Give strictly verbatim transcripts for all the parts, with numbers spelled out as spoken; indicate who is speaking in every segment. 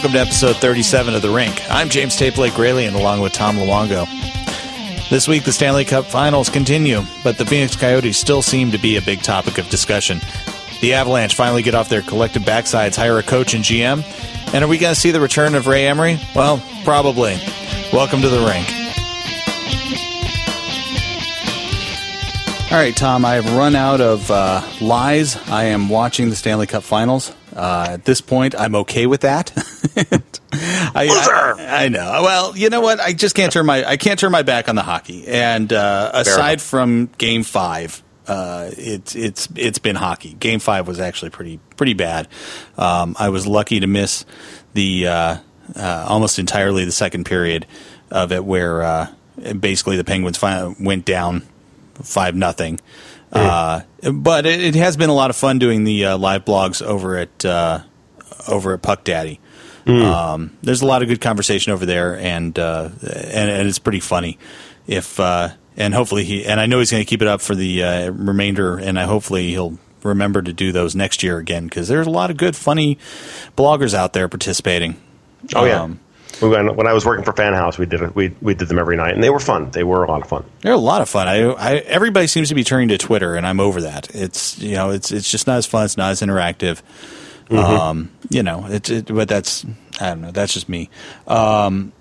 Speaker 1: Welcome to episode thirty-seven of The Rink. I'm James Tape Lake Graylian along with Tom Luongo. This week, the Stanley Cup Finals continue, but the Phoenix Coyotes still seem to be a big topic of discussion. The Avalanche finally get off their collective backsides, hire a coach and G M, and are we going to see the return of Ray Emery? Well, probably. Welcome to The Rink. All right, Tom, I have run out of uh, lies. I am watching the Stanley Cup Finals. Uh, at this point, I'm okay with that. I, I, I know. Well, you know what? I just can't turn my I can't turn my back on the hockey. And uh, aside from Game Five, uh, it's it's it's been hockey. Game Five was actually pretty pretty bad. Um, I was lucky to miss the uh, uh, almost entirely the second period of it, where uh, basically the Penguins finally went down five nothing. Uh, but it, it has been a lot of fun doing the uh, live blogs over at uh, over at Puck Daddy. Mm. Um, there's a lot of good conversation over there, and uh, and, and it's pretty funny. If uh, and hopefully he and I know he's going to keep it up for the uh, remainder, and I hopefully he'll remember to do those next year again, because there's a lot of good, funny bloggers out there participating.
Speaker 2: Oh yeah.
Speaker 1: Um,
Speaker 2: When I was working for Fan House, we did it. We we did them every night, and they were fun. They were a lot of fun.
Speaker 1: They're a lot of fun. I, I everybody seems to be turning to Twitter, and I'm over that. It's you know, it's it's just not as fun. It's not as interactive. Mm-hmm. Um, you know, it's it, but that's I don't know. That's just me. Um,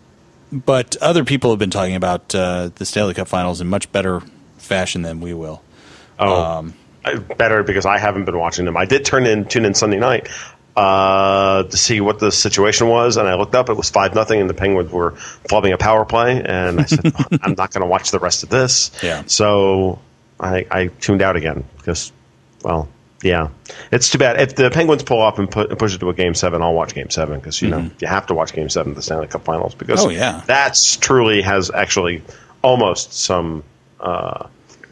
Speaker 1: but other people have been talking about uh, the Stanley Cup Finals in much better fashion than we will.
Speaker 2: Oh,
Speaker 1: um,
Speaker 2: I, better because I haven't been watching them. I did turn in tune in Sunday night. Uh, to see what the situation was, and I looked up. It was five nothing, and the Penguins were flubbing a power play. And I said, "I'm not going to watch the rest of this."
Speaker 1: Yeah.
Speaker 2: So I, I tuned out again because, well, yeah, it's too bad. If the Penguins pull off and, put, and push it to a game seven, I'll watch game seven because you mm-hmm. know you have to watch game seven of the Stanley Cup Finals because
Speaker 1: oh, yeah.
Speaker 2: that's truly has actually almost some uh,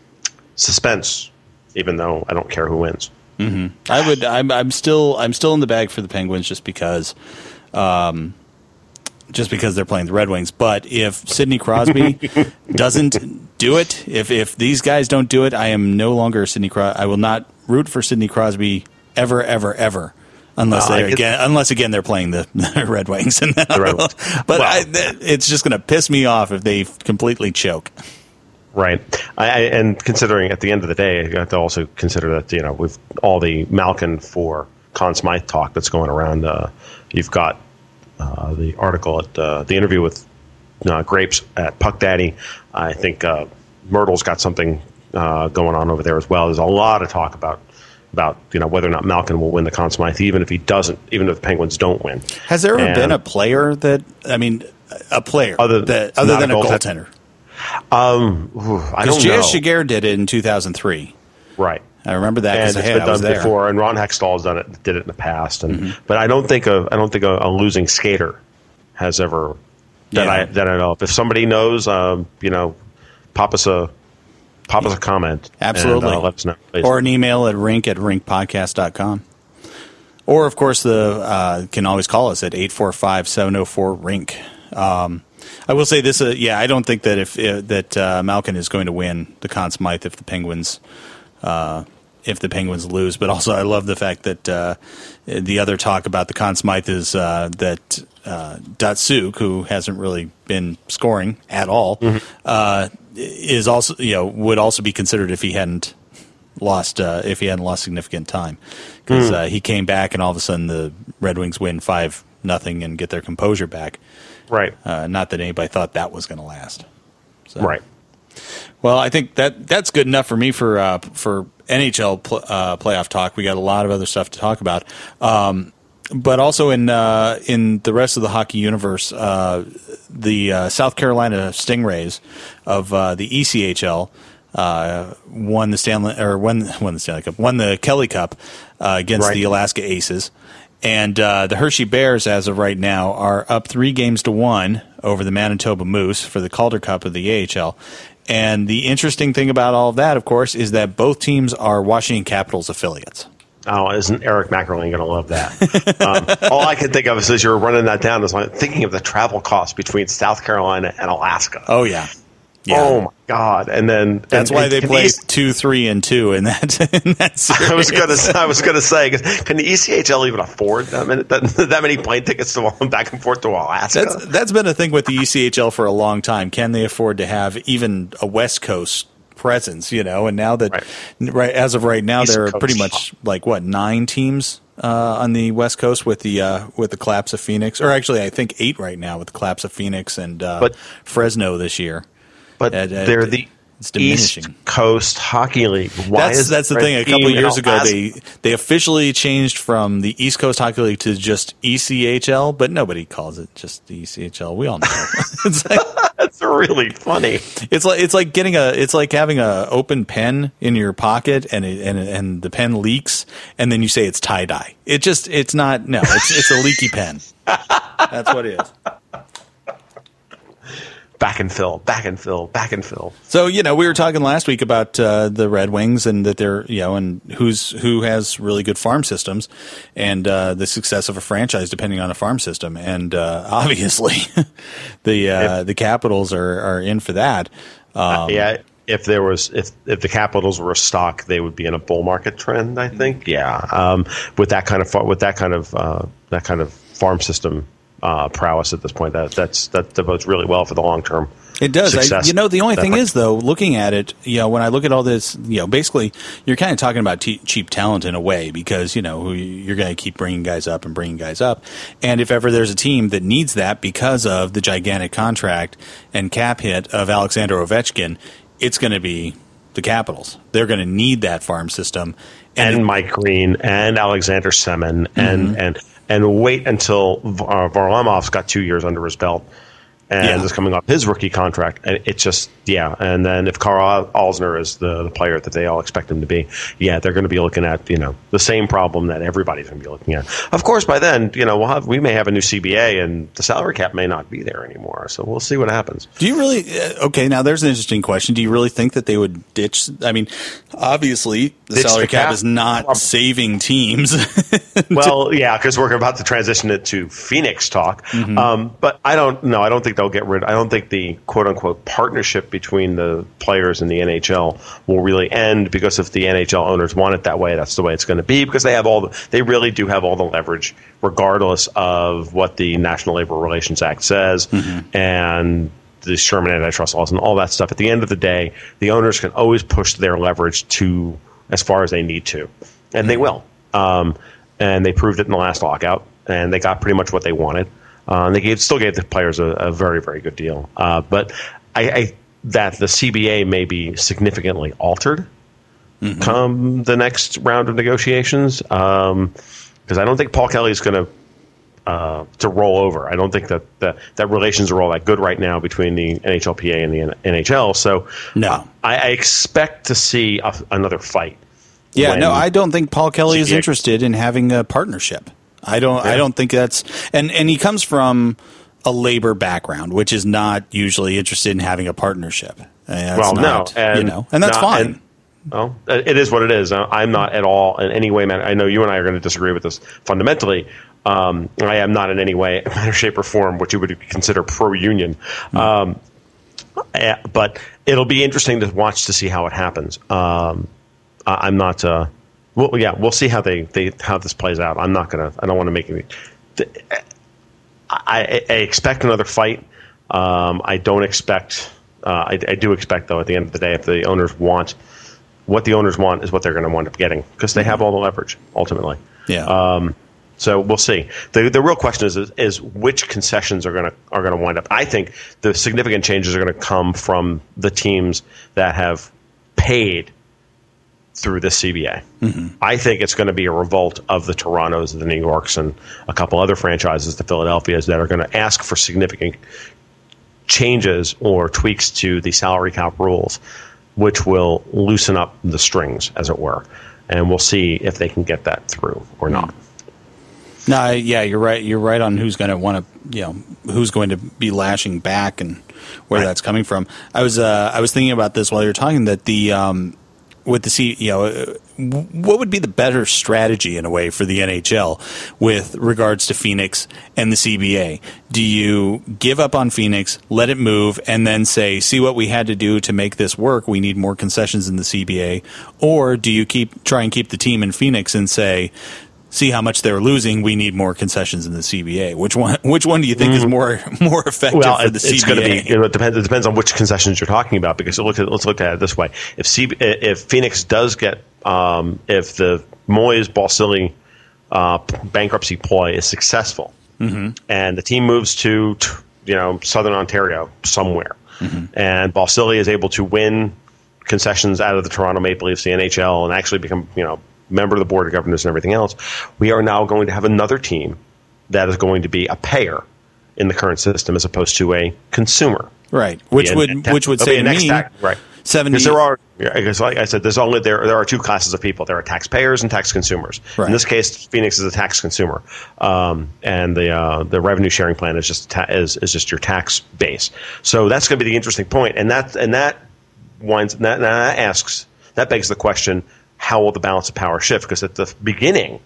Speaker 2: suspense, even though I don't care who wins.
Speaker 1: Mm-hmm. I would. I'm. I'm still. I'm still in the bag for the Penguins just because, um, just because they're playing the Red Wings. But if Sidney Crosby doesn't do it, if if these guys don't do it, I am no longer Sidney Crosby. I will not root for Sidney Crosby ever, ever, ever, unless uh, they again, unless again they're playing the, the Red Wings. And the Red Wings. But well, I, it's just going to piss me off if they completely choke.
Speaker 2: Right, I, I, and considering at the end of the day, you have to also consider that you know with all the Malkin for Conn Smythe talk that's going around, uh, you've got uh, the article at uh, the interview with uh, Grapes at Puck Daddy. I think uh, Myrtle's got something uh, going on over there as well. There's a lot of talk about about you know whether or not Malkin will win the Conn Smythe, even if he doesn't, even if the Penguins don't win.
Speaker 1: Has there ever
Speaker 2: and,
Speaker 1: been a player that I mean, a player
Speaker 2: other,
Speaker 1: that other than a goaltender?
Speaker 2: goaltender? Um, I don't know.
Speaker 1: J S Shigeru did it in two thousand three.
Speaker 2: Right.
Speaker 1: I remember that because
Speaker 2: it's
Speaker 1: hey,
Speaker 2: been
Speaker 1: I was
Speaker 2: done
Speaker 1: there.
Speaker 2: before, and Ron Hextall's done it, did it in the past, and
Speaker 1: mm-hmm.
Speaker 2: but I don't think a I don't think a, a losing skater has ever that
Speaker 1: yeah.
Speaker 2: I that I know of. If somebody knows, um, you know, pop us a pop us a comment,
Speaker 1: absolutely,
Speaker 2: and, uh, let us know, please.
Speaker 1: Or an email at rink at rink podcast dot com. Or of course, the uh, can always call us at eight four five, seven zero four rink. Um, I will say this, uh, yeah, I don't think that if uh, that uh, Malkin is going to win the Conn Smythe if the Penguins uh, if the Penguins lose. But also, I love the fact that uh, the other talk about the Conn Smythe is uh, that uh, Datsuk, who hasn't really been scoring at all, mm-hmm. uh, is also you know would also be considered if he hadn't lost uh, if he hadn't lost significant time because mm. uh, he came back and all of a sudden the Red Wings win five nothing and get their composure back.
Speaker 2: Right.
Speaker 1: Uh, not that anybody thought that was going to last. So.
Speaker 2: Right.
Speaker 1: Well, I think that that's good enough for me for uh, for N H L pl- uh, playoff talk. We got a lot of other stuff to talk about, um, but also in uh, in the rest of the hockey universe, uh, the uh, South Carolina Stingrays of uh, the E C H L uh, won the Stanley or won won the Stanley Cup, won the Kelly Cup uh, against
Speaker 2: right.
Speaker 1: the Alaska Aces. And uh, the Hershey Bears, as of right now, are up three games to one over the Manitoba Moose for the Calder Cup of the A H L. And the interesting thing about all of that, of course, is that both teams are Washington Capitals affiliates.
Speaker 2: Oh, isn't Eric McElrain going to love that? um, all I can think of is as you're running that down is like thinking of the travel costs between South Carolina and Alaska.
Speaker 1: Oh, yeah. Yeah.
Speaker 2: Oh my God! And then
Speaker 1: that's
Speaker 2: and,
Speaker 1: why
Speaker 2: and
Speaker 1: they play
Speaker 2: E-
Speaker 1: two, three, and two in that. In that series.
Speaker 2: I was gonna, I was gonna say, can the E C H L even afford that many, that, that many plane tickets to back and forth to Alaska?
Speaker 1: That's that's been a thing with the E C H L for a long time. Can they afford to have even a West Coast presence? You know, and now that right, right as of right now, East there are Coast. pretty much like what nine teams uh, on the West Coast with the uh, with the collapse of Phoenix, or actually I think eight right now with the collapse of Phoenix and uh, but, Fresno this year.
Speaker 2: But at, at, they're the it's diminishing. East Coast Hockey League. Why
Speaker 1: that's
Speaker 2: is
Speaker 1: that's the thing. A couple of years ago, they they officially changed from the East Coast Hockey League to just E C H L, but nobody calls it just the E C H L. We all know. It's like,
Speaker 2: that's really funny.
Speaker 1: It's like it's like getting a it's like having a open pen in your pocket and it, and and the pen leaks, and then you say it's tie dye. It just it's not. No, it's it's a leaky pen. That's what it is.
Speaker 2: Back and fill, back and fill, back and fill.
Speaker 1: So you know, we were talking last week about uh, the Red Wings and that they're you know, and who's who has really good farm systems, and uh, the success of a franchise depending on a farm system. And uh, obviously, the uh, if, the Capitals are, are in for that. Um,
Speaker 2: uh, yeah, if there was if if the Capitals were a stock, they would be in a bull market trend. I think. Yeah, um, with that kind of with that kind of uh, that kind of farm system. Uh, prowess at this point. That that's that devotes really well for the long term.
Speaker 1: It does. I, you know, the only thing is, though, looking at it, you know, when I look at all this, you know, basically, you're kind of talking about t- cheap talent in a way because you know you're going to keep bringing guys up and bringing guys up, and if ever there's a team that needs that because of the gigantic contract and cap hit of Alexander Ovechkin, it's going to be the Capitals. They're going to need that farm system,
Speaker 2: and, and it, Mike Green and Alexander Semin and mm-hmm. and. And wait until uh, Varlamov's got two years under his belt and yeah. is coming off his rookie contract. And it's just, yeah. And then if Carl Alsner is the, the player that they all expect him to be, yeah, they're going to be looking at, you know, the same problem that everybody's going to be looking at. Of course, by then, you know, we'll have, we may have a new C B A and the salary cap may not be there anymore. So we'll see what happens.
Speaker 1: Do you really, uh, okay, now there's an interesting question. Do you really think that they would ditch, I mean, obviously the ditch salary the cap, cap is not um, saving teams.
Speaker 2: Well, yeah, because we're about to transition it to Phoenix talk. Mm-hmm. Um, but I don't know. I don't think they'll get rid. I don't think the quote unquote partnership between the players and the N H L will really end because if the N H L owners want it that way, that's the way it's going to be because they have all the, they really do have all the leverage regardless of what the National Labor Relations Act says mm-hmm. and the Sherman antitrust laws and all that stuff. At the end of the day, the owners can always push their leverage to as far as they need to, and they will. Um, and they proved it in the last lockout, and they got pretty much what they wanted. Uh, and they gave, still gave the players a, a very, very good deal. Uh, but I, I, that the C B A may be significantly altered mm-hmm. come the next round of negotiations, because um, I don't think Paul Kelly is going to uh, to roll over. I don't think that, that that relations are all that good right now between the N H L P A and the N H L. So
Speaker 1: no,
Speaker 2: uh, I, I expect to see a, another fight.
Speaker 1: Yeah, no, I don't think Paul Kelly is interested in having a partnership. I don't. Yeah. I don't think that's and and he comes from a labor background, which is not usually interested in having a partnership. That's
Speaker 2: well,
Speaker 1: not,
Speaker 2: no, and
Speaker 1: you know, and that's
Speaker 2: not,
Speaker 1: fine.
Speaker 2: And, well, it is what it is. I'm not at all in any way. Man, I know you and I are going to disagree with this fundamentally. Um, I am not in any way, manner, shape, or form what you would consider pro-union. Mm-hmm. Um, but it'll be interesting to watch to see how it happens. Um, I'm not. Uh, well, yeah, we'll see how they, they how this plays out. I'm not gonna. I don't want to make it. I, I expect another fight. Um, I don't expect. Uh, I, I do expect, though, at the end of the day, if the owners want what the owners want is what they're going to wind up getting because they have all the leverage ultimately.
Speaker 1: Yeah.
Speaker 2: Um, so we'll see. the The real question is is, is which concessions are going to are going to wind up. I think the significant changes are going to come from the teams that have paid through the C B A. Mm-hmm. I think it's going to be a revolt of the Torontos, the New Yorks, and a couple other franchises, the Philadelphias, that are going to ask for significant changes or tweaks to the salary cap rules, which will loosen up the strings, as it were. And we'll see if they can get that through or not.
Speaker 1: No, yeah, you're right. You're right on who's going to want to, you know, who's going to be lashing back and where right. that's coming from. I was, uh, I was thinking about this while you were talking that the, um, with the C, you know, what would be the better strategy in a way for the N H L with regards to Phoenix and the C B A? Do you give up on Phoenix, let it move, and then say, see what we had to do to make this work? We need more concessions in the C B A, or do you keep try and keep the team in Phoenix and say, see how much they're losing, we need more concessions in the C B A? Which one? Which one do you think mm. is more more effective
Speaker 2: well,
Speaker 1: for the
Speaker 2: it's
Speaker 1: C B A?
Speaker 2: It's going to be. You know, it depends. It depends on which concessions you're talking about. Because look at, let's look at it this way: if C, if Phoenix does get, um, if the Moyes Balsillie uh, bankruptcy ploy is successful, mm-hmm. and the team moves to, you know, Southern Ontario somewhere, mm-hmm. and Balsillie is able to win concessions out of the Toronto Maple Leafs, the N H L, and actually become, you know, member of the board of governors and everything else, we are now going to have another team that is going to be a payer in the current system as opposed to a consumer.
Speaker 1: Right. Which would and, which would say to me,
Speaker 2: tax, right? seventy Because there are, because like I said, there's only there there are two classes of people. There are taxpayers and tax consumers. Right. In this case, Phoenix is a tax consumer, um, and the uh, the revenue sharing plan is just ta- is is just your tax base. So that's going to be the interesting point, and that and that winds that, that asks that begs the question: how will the balance of power shift? Because at the beginning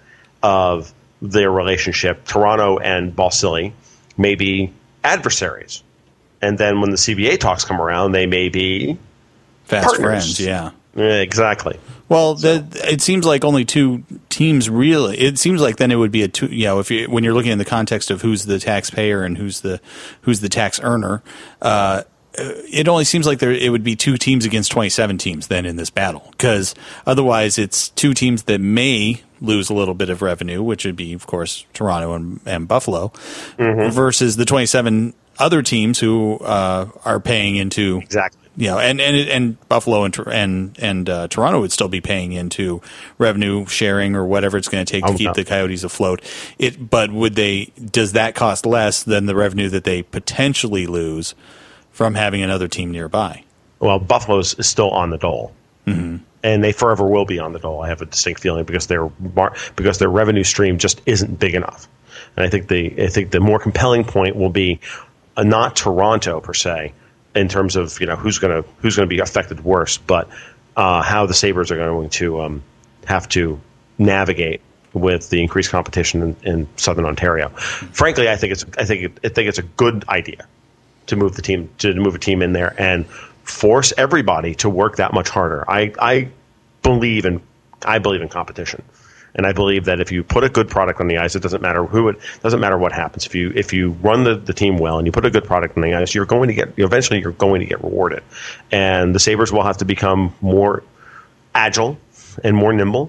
Speaker 2: of their relationship, Toronto and Balsillie may be adversaries. And then when the C B A talks come around, they may be
Speaker 1: fast
Speaker 2: partners.
Speaker 1: friends, yeah.
Speaker 2: yeah exactly.
Speaker 1: Well, the, it seems like only two teams really. It seems like then it would be a two, you know, if you, when you're looking in the context of who's the taxpayer and who's the who's the tax earner, uh, it only seems like there it would be two teams against twenty-seven teams then in this battle, because otherwise it's two teams that may lose a little bit of revenue, which would be, of course, Toronto and, and Buffalo, mm-hmm. versus the twenty-seven other teams who uh, are paying into
Speaker 2: exactly.
Speaker 1: You know, and and and Buffalo and and and uh, Toronto would still be paying into revenue sharing or whatever it's going to take to oh, keep no. the Coyotes afloat. It, but would they? Does that cost less than the revenue that they potentially lose from having another team nearby?
Speaker 2: Well, Buffalo's is still on the dole,
Speaker 1: mm-hmm.
Speaker 2: and they forever will be on the dole. I have a distinct feeling because their because their revenue stream just isn't big enough. And I think the I think the more compelling point will be uh, not Toronto per se, in terms of, you know, who's going to who's going to be affected worse, but uh, how the Sabres are going to um, have to navigate with the increased competition in, in Southern Ontario. Frankly, I think it's I think it, I think it's a good idea to move the team to move a team in there and force everybody to work that much harder. I, I believe in I believe in competition. And I believe that if you put a good product on the ice, it doesn't matter who it doesn't matter what happens. If you if you run the, the team well and you put a good product on the ice, you're going to get eventually you're going to get rewarded. And the Sabres will have to become more agile and more nimble,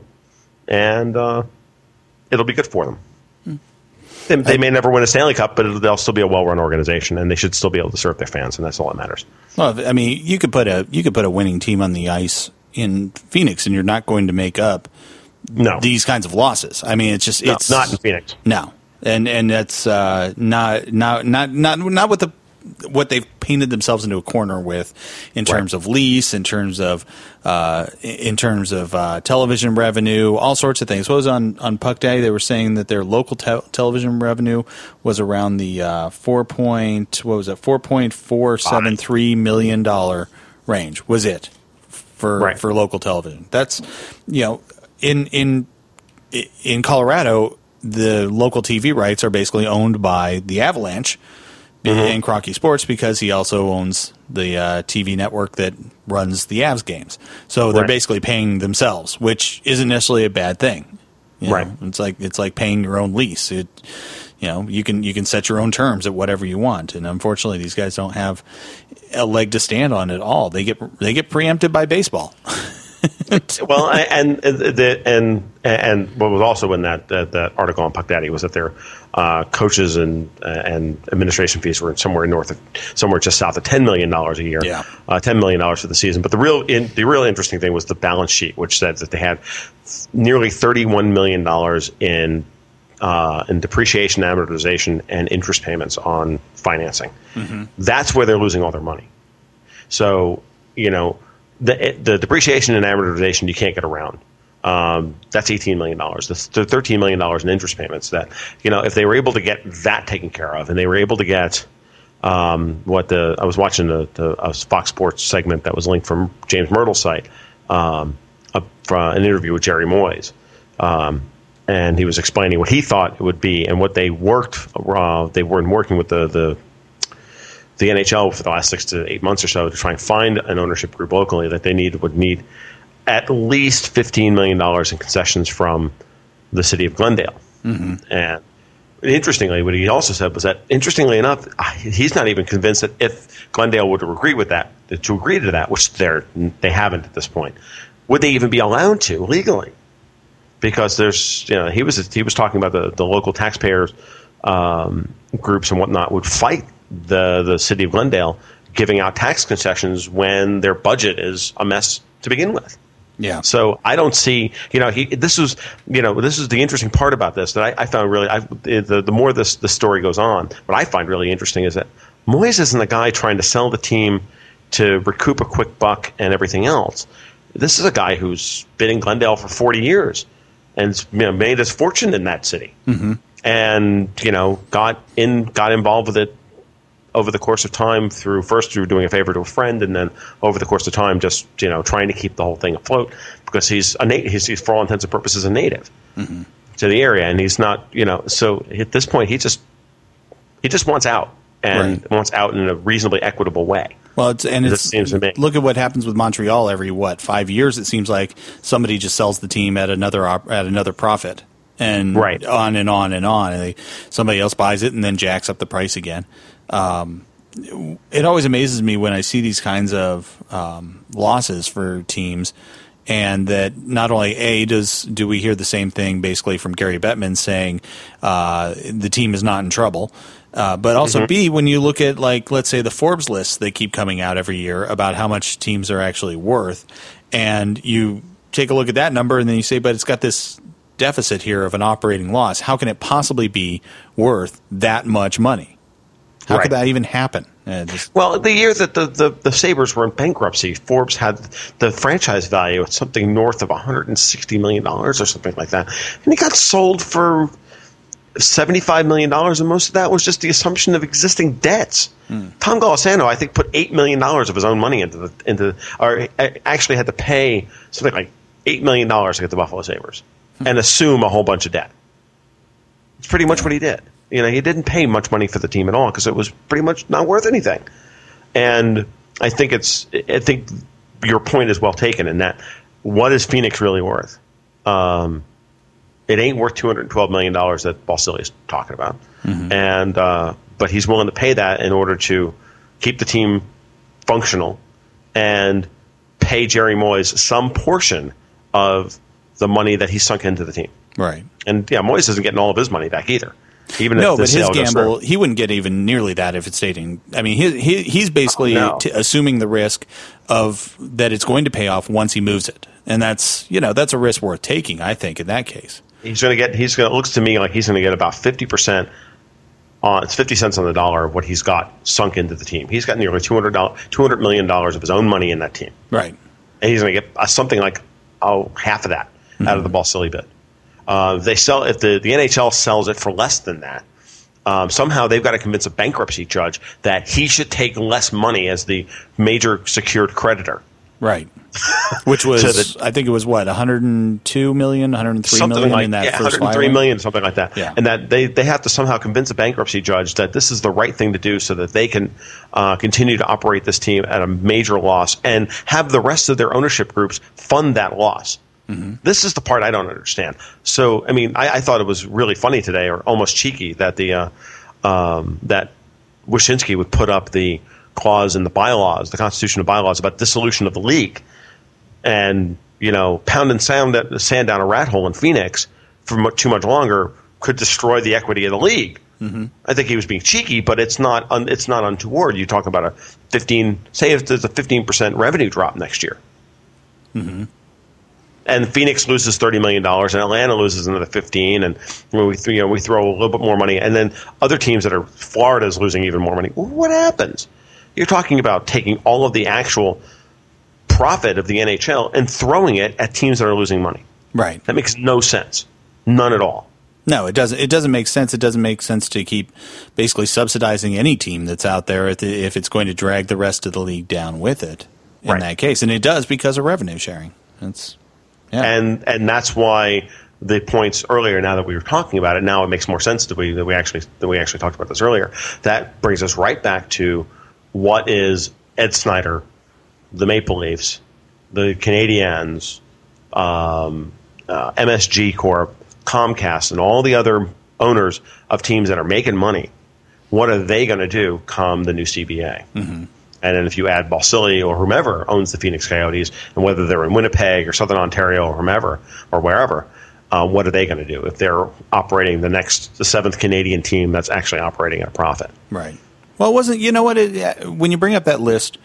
Speaker 2: and uh, it'll be good for them. Hmm. They, they may never win a Stanley Cup, but they'll still be a well-run organization, and they should still be able to serve their fans, and that's all that matters.
Speaker 1: Well, I mean, you could put a you could put a winning team on the ice in Phoenix, and you're not going to make up
Speaker 2: No.
Speaker 1: these kinds of losses. I mean, it's just it's
Speaker 2: no, not in Phoenix.
Speaker 1: No, and and that's uh, not not not not not with the what they've painted themselves into a corner with in terms right. of lease, in terms of uh, in terms of uh, television revenue, all sorts of things. What was on on Puck Daddy? They were saying that their local te- television revenue was around the uh, four point what was it four point four seven three million dollar range. Was it for
Speaker 2: right.
Speaker 1: for local television? That's you know. In in in Colorado, the local T V rights are basically owned by the Avalanche mm-hmm. and Crocky Sports, because he also owns the uh, T V network that runs the Avs games. So they're right. basically paying themselves, which isn't necessarily a bad thing. You know?
Speaker 2: Right?
Speaker 1: It's like it's like paying your own lease. It you know you can you can set your own terms at whatever you want, and unfortunately, these guys don't have a leg to stand on at all. They get they get preempted by baseball.
Speaker 2: Well, and the and and what was also in that that, that article on Puck Daddy was that their uh, coaches and and administration fees were somewhere north of somewhere just south of ten million dollars a year.
Speaker 1: Yeah,
Speaker 2: uh, ten million dollars for the season. But the real in, the real interesting thing was the balance sheet, which said that they had nearly thirty one million dollars in uh, in depreciation, amortization, and interest payments on financing. Mm-hmm. That's where they're losing all their money. So you know. The, the depreciation and amortization you can't get around. Um, that's eighteen million dollars. The thirteen million dollars in interest payments that, you know, if they were able to get that taken care of, and they were able to get um, what the, I was watching the, the a Fox Sports segment that was linked from James Myrtle's site um, a, from an interview with Jerry Moyes, um, and he was explaining what he thought it would be and what they worked. Uh, they were working with the, the the N H L for the last six to eight months or so to try and find an ownership group locally that they need would need at least fifteen million dollars in concessions from the city of Glendale. Mm-hmm. And interestingly, what he also said was that, interestingly enough, he's not even convinced that if Glendale were to agree with that, to agree to that, which they're they haven't at this point, would they even be allowed to legally? Because there's, you know, he was he was talking about the, the local taxpayers um, groups and whatnot would fight the the city of Glendale giving out tax concessions when their budget is a mess to begin with.
Speaker 1: Yeah.
Speaker 2: So I don't see, you know, he, this is, you know, this is the interesting part about this that I, I found really, I, the, the more this the story goes on, what I find really interesting is that Moyes isn't a guy trying to sell the team to recoup a quick buck and everything else. This is a guy who's been in Glendale for forty years and, you know, made his fortune in that city. Mm-hmm. And, you know, got in, got involved with it over the course of time through first through doing a favor to a friend, and then over the course of time, just, you know, trying to keep the whole thing afloat because he's a native. He's, he's for all intents and purposes a native mm-hmm. to the area, and he's not, you know. So at this point, he just he just wants out and right. wants out in a reasonably equitable way.
Speaker 1: Well, it's and it's seems to me. Look at what happens with Montreal every what five years. It seems like somebody just sells the team at another op- at another profit, and
Speaker 2: right.
Speaker 1: on and on and on. And they, somebody else buys it and then jacks up the price again. Um, it always amazes me when I see these kinds of um, losses for teams, and that not only A, does do we hear the same thing basically from Gary Bettman saying uh, the team is not in trouble, uh, but also mm-hmm. B, when you look at, like, let's say the Forbes lists, they keep coming out every year about how much teams are actually worth, and you take a look at that number and then you say, but it's got this deficit here of an operating loss. How can it possibly be worth that much money? How right. could that even happen? Uh, just-
Speaker 2: well, the year that the, the, the Sabres were in bankruptcy, Forbes had the franchise value at something north of one hundred sixty million dollars or something like that. And he got sold for seventy-five million dollars, and most of that was just the assumption of existing debts. Hmm. Tom Golisano, I think, put eight million dollars of his own money into the into, or actually had to pay something like eight million dollars to get the Buffalo Sabres hmm. and assume a whole bunch of debt. It's pretty much yeah. what he did. You know, he didn't pay much money for the team at all because it was pretty much not worth anything. And I think it's, I think your point is well taken in that what is Phoenix really worth? Um, it ain't worth two hundred twelve million dollars that Balsilli's talking about. Mm-hmm. And, uh, but he's willing to pay that in order to keep the team functional and pay Jerry Moyes some portion of the money that he sunk into the team.
Speaker 1: Right.
Speaker 2: And yeah, Moyes isn't getting all of his money back either. Even
Speaker 1: no,
Speaker 2: if the
Speaker 1: but his gamble, he wouldn't get even nearly that if it stayed in. I mean, he, he, he's basically oh, no. t- assuming the risk of that it's going to pay off once he moves it, and that's you know that's a risk worth taking. I think in that case,
Speaker 2: he's going to get. He's going. It looks to me like he's going to get about fifty percent. On it's fifty cents on the dollar of what he's got sunk into the team. He's got nearly two hundred dollars, two hundred million dollars of his own money in that team.
Speaker 1: Right,
Speaker 2: and he's going to get uh, something like oh half of that mm-hmm. out of the Balsillie bid. Uh, they sell if the the N H L sells it for less than that. Um, somehow they've got to convince a bankruptcy judge that he should take less money as the major secured creditor.
Speaker 1: Right. Which was, the, I think it was what, one hundred two million, one hundred three million
Speaker 2: like,
Speaker 1: in that
Speaker 2: yeah,
Speaker 1: first
Speaker 2: one hundred three
Speaker 1: filing?
Speaker 2: million, something like that.
Speaker 1: Yeah.
Speaker 2: And that they, they have to somehow convince a bankruptcy judge that this is the right thing to do so that they can uh, continue to operate this team at a major loss and have the rest of their ownership groups fund that loss. Mm-hmm. This is the part I don't understand. So, I mean, I, I thought it was really funny today, or almost cheeky, that the uh, um, that Wyshynski would put up the clause in the bylaws, the constitutional bylaws, about dissolution of the league, and you know, pound and sand, sand down a rat hole in Phoenix for too much longer could destroy the equity of the league. Mm-hmm. I think he was being cheeky, but it's not un, it's not untoward. You talk about a fifteen, say if there's a fifteen percent revenue drop next year. Mm-hmm. And Phoenix loses thirty million dollars, and Atlanta loses another fifteen, and we you know we throw a little bit more money, and then other teams that are Florida is losing even more money. What happens? You're talking about taking all of the actual profit of the N H L and throwing it at teams that are losing money.
Speaker 1: Right.
Speaker 2: That makes no sense. None at all.
Speaker 1: No, it doesn't. It doesn't make sense. It doesn't make sense to keep basically subsidizing any team that's out there if it's going to drag the rest of the league down with it. In right. that case, and it does because of revenue sharing. That's Yeah.
Speaker 2: And and that's why the points earlier, now that we were talking about it, now it makes more sense that we that we actually that we actually talked about this earlier. That brings us right back to what is Ed Snyder, the Maple Leafs, the Canadiens, um, uh, M S G Corp, Comcast, and all the other owners of teams that are making money. What are they going to do come the new C B A?
Speaker 1: Mm-hmm.
Speaker 2: And then if you add Balsillie or whomever owns the Phoenix Coyotes, and whether they're in Winnipeg or Southern Ontario or whomever or wherever, uh, what are they going to do if they're operating the next the seventh Canadian team that's actually operating at a profit?
Speaker 1: Right. Well, it wasn't, you know what, it, when you bring up that list,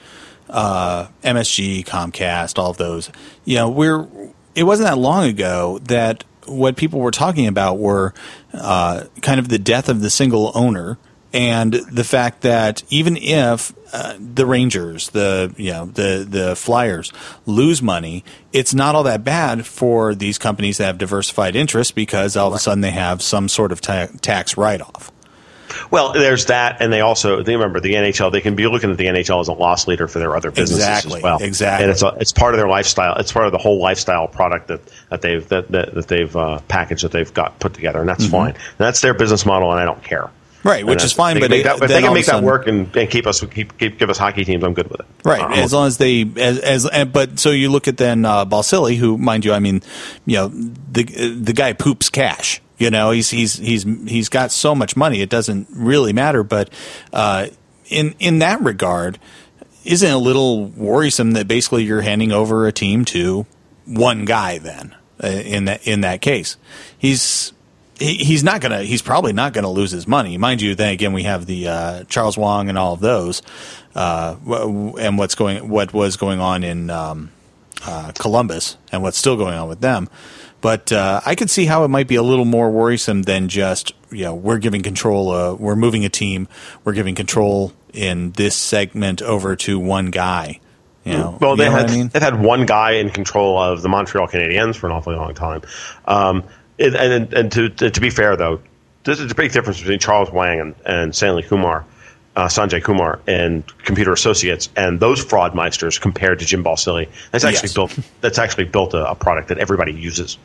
Speaker 1: uh, M S G, Comcast, all of those, you know, we're, it wasn't that long ago that what people were talking about were uh, kind of the death of the single owner. And the fact that even if uh, the Rangers, the you know the the Flyers lose money, it's not all that bad for these companies that have diversified interests because all of a sudden they have some sort of ta- tax write-off.
Speaker 2: Well, there's that, and they also they remember the N H L. They can be looking at the N H L as a loss leader for their other businesses
Speaker 1: exactly,
Speaker 2: as well.
Speaker 1: Exactly,
Speaker 2: and it's a, it's part of their lifestyle. It's part of the whole lifestyle product that, that they've that, that, that they've uh, packaged that they've got put together, and that's mm-hmm. fine. And that's their business model, and I don't care.
Speaker 1: Right, which is fine, but
Speaker 2: it, that, if they can make
Speaker 1: sudden,
Speaker 2: that work and, and keep us keep, keep give us hockey teams, I'm good with it.
Speaker 1: Right, um, as long as they as as but so you look at then uh, Balsillie, who, mind you, I mean, you know, the the guy poops cash. You know, he's he's he's he's got so much money, it doesn't really matter. But uh, in in that regard, isn't it a little worrisome that basically you're handing over a team to one guy? Then uh, in that in that case, he's. He's not gonna. He's probably not gonna lose his money, mind you. Then again, we have the uh, Charles Wang and all of those, uh, and what's going, what was going on in um, uh, Columbus, and what's still going on with them. But uh, I could see how it might be a little more worrisome than just, you know, we're giving control. Uh, we're moving a team. We're giving control in this segment over to one guy. You know,
Speaker 2: well,
Speaker 1: you
Speaker 2: they
Speaker 1: know
Speaker 2: had
Speaker 1: what I mean?
Speaker 2: they've had one guy in control of the Montreal Canadiens for an awfully long time. Um, It, and and to, to to be fair, though, there's a big difference between Charles Wang and, and Stanley Kumar, uh, Sanjay Kumar, and Computer Associates, and those fraudmeisters compared to Jim Balsillie. That's actually
Speaker 1: yes.
Speaker 2: built. That's actually built a, a product that everybody uses.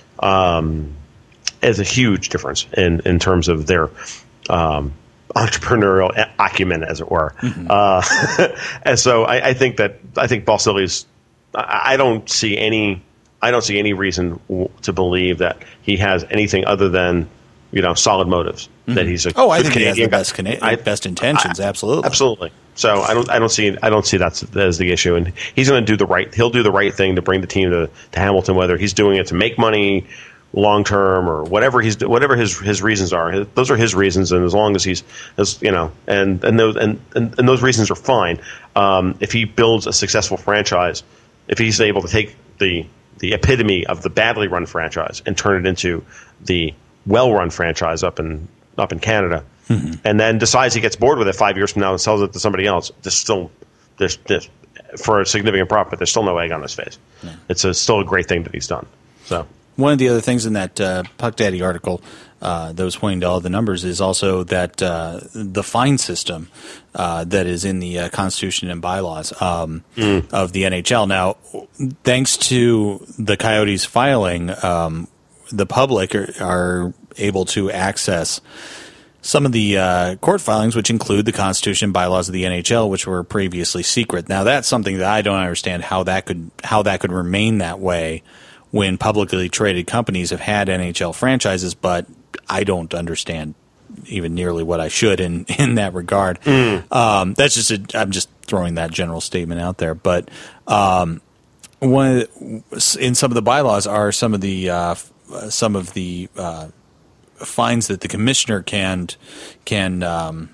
Speaker 2: Um, it's a huge difference in, in terms of their um, entrepreneurial acumen, as it were. Mm-hmm. Uh, and so I, I think that I think Balsillie's. I, I don't see any. I don't see any reason w- to believe that he has anything other than, you know, solid motives. Mm-hmm. That he's a
Speaker 1: oh, I
Speaker 2: good
Speaker 1: think
Speaker 2: Canadian
Speaker 1: he has the
Speaker 2: guy.
Speaker 1: best, Cana-
Speaker 2: I,
Speaker 1: best intentions. I, absolutely,
Speaker 2: absolutely. So I don't, I don't see, I don't see that's as the issue. And he's going to do the right. He'll do the right thing to bring the team to, to Hamilton, whether he's doing it to make money long term or whatever he's, whatever his his reasons are. His, those are his reasons, and as long as he's, as you know, and and those and, and, and those reasons are fine. Um, if he builds a successful franchise, if he's able to take the the epitome of the badly run franchise and turn it into the well-run franchise up in up in Canada, mm-hmm. and then decides he gets bored with it five years from now and sells it to somebody else, there's still there's, there's for a significant profit, there's still no egg on his face. Yeah. It's a, still a great thing that he's done. So
Speaker 1: one of the other things in that uh, Puck Daddy article uh, that was pointing to all the numbers is also that uh, the fine system uh, that is in the uh, Constitution and bylaws um, mm. of the N H L. Now, thanks to the Coyotes filing, um, the public are, are able to access some of the uh, court filings, which include the Constitution and bylaws of the N H L, which were previously secret. Now, that's something that I don't understand how that could how that could remain that way when publicly traded companies have had N H L franchises, but I don't understand even nearly what I should in, in that regard. Mm. Um, that's just a, I'm just throwing that general statement out there. But um, one in some of the bylaws are some of the uh, some of the uh, fines that the commissioner can can um,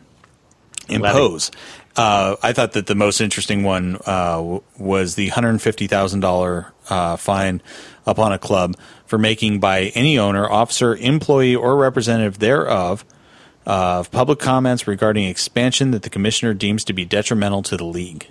Speaker 1: impose. Uh, I thought that the most interesting one uh, was the one hundred fifty thousand dollars uh, fine upon a club for making by any owner, officer, employee, or representative thereof of uh, public comments regarding expansion that the commissioner deems to be detrimental to the league.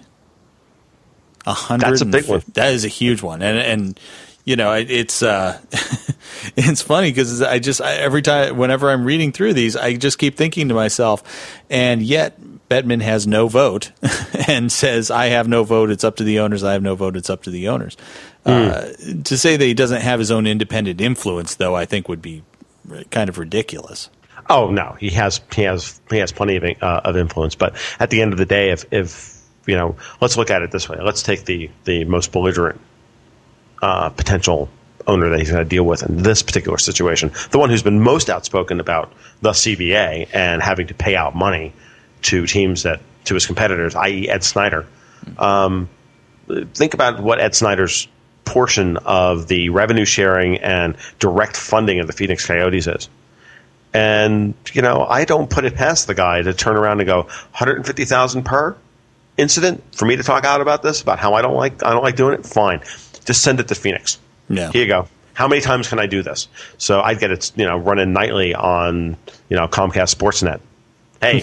Speaker 1: A hundred.
Speaker 2: That's a big one.
Speaker 1: That is a huge one, and and you know it, it's uh, it's funny because I just I, every time whenever I'm reading through these, I just keep thinking to myself, and yet Bettman has no vote and says, I have no vote, it's up to the owners, I have no vote, it's up to the owners. Mm. Uh, to say that he doesn't have his own independent influence, though, I think would be kind of ridiculous.
Speaker 2: Oh, no, he has he has, he has plenty of, uh, of influence. But at the end of the day, if, if you know, let's look at it this way. Let's take the, the most belligerent uh, potential owner that he's going to deal with in this particular situation, the one who's been most outspoken about the C B A and having to pay out money to teams that to his competitors, that is. Ed Snyder. Um, think about what Ed Snyder's portion of the revenue sharing and direct funding of the Phoenix Coyotes is. And, you know, I don't put it past the guy to turn around and go, one hundred fifty thousand dollars per incident for me to talk out about this, about how I don't like I don't like doing it? Fine. Just send it to Phoenix.
Speaker 1: Yeah.
Speaker 2: Here you go. How many times can I do this? So I'd get it, you know, running nightly on, you know, Comcast Sportsnet. Hey,